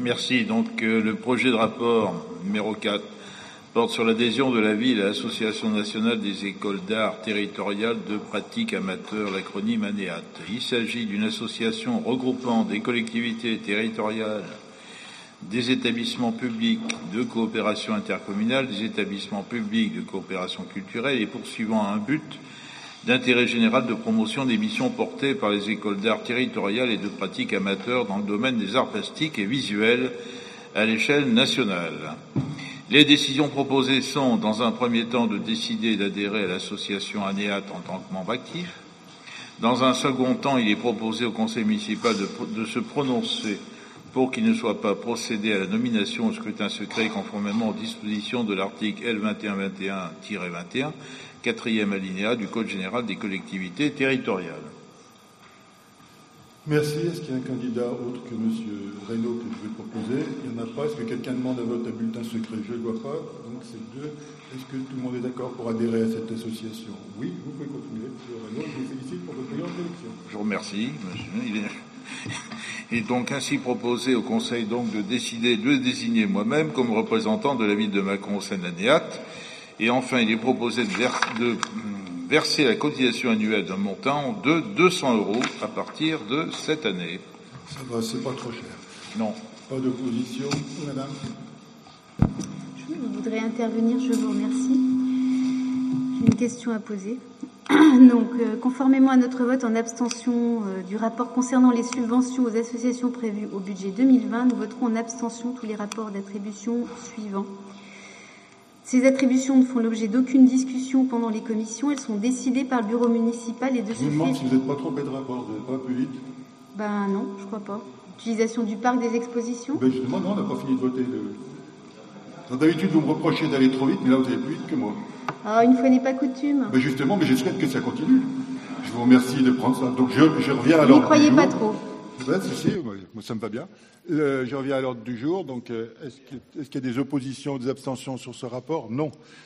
Merci. Donc, le projet de rapport numéro 4 porte sur l'adhésion de la ville à l'Association nationale des écoles d'art territoriales de pratique amateur, l'acronyme ANEAT. Il s'agit d'une association regroupant des collectivités territoriales, des établissements publics de coopération intercommunale, des établissements publics de coopération culturelle et poursuivant un but d'intérêt général de promotion des missions portées par les écoles d'art territoriales et de pratique amateur dans le domaine des arts plastiques et visuels à l'échelle nationale. Les décisions proposées sont, dans un premier temps, de décider d'adhérer à l'association ANEAT en tant que membre actif. Dans un second temps, il est proposé au conseil municipal de se prononcer pour qu'il ne soit pas procédé à la nomination au scrutin secret conformément aux dispositions de l'article L2121-21, quatrième alinéa du Code général des collectivités territoriales. Merci. Est-ce qu'il y a un candidat autre que M. Reynaud que je vais proposer? Il n'y en a pas. Est-ce que quelqu'un demande un vote à bulletin secret? Je ne le vois pas. Donc c'est 2. Est-ce que tout le monde est d'accord pour adhérer à cette association? Oui, vous pouvez continuer. M. Reynaud, je vous félicite pour votre brillante élection. Je vous remercie, monsieur. Il est donc ainsi proposé au Conseil donc de décider de désigner moi-même comme représentant de la ville de Mâcon au sein de l'ANEAT. Et enfin, il est proposé de verser la cotisation annuelle d'un montant de 200 € à partir de cette année. Ça va, c'est pas trop cher. Non. Pas d'opposition, madame? Je voudrais intervenir, je vous remercie. J'ai une question à poser. Donc, conformément à notre vote en abstention du rapport concernant les subventions aux associations prévues au budget 2020, nous voterons en abstention tous les rapports d'attribution suivants. Ces attributions ne font l'objet d'aucune discussion pendant les commissions. Elles sont décidées par le bureau municipal et de ce fait... Je vous demande si vous n'êtes pas trompé de rapport, vous n'êtes pas un peu vite? Ben non, je crois pas. Utilisation du parc des expositions? Ben justement, non, on n'a pas fini de voter. D'habitude, vous me reprochez d'aller trop vite, mais là, vous allez plus vite que moi. Ah, une fois n'est pas coutume. Ben justement, mais je souhaite que ça continue. Je vous remercie de prendre ça. Donc je reviens à l'ordre du jour. N'y croyez pas trop. Ben, si, moi, ça me va bien. Je reviens à l'ordre du jour. Donc, est-ce qu'il y a des oppositions, des abstentions sur ce rapport? Non.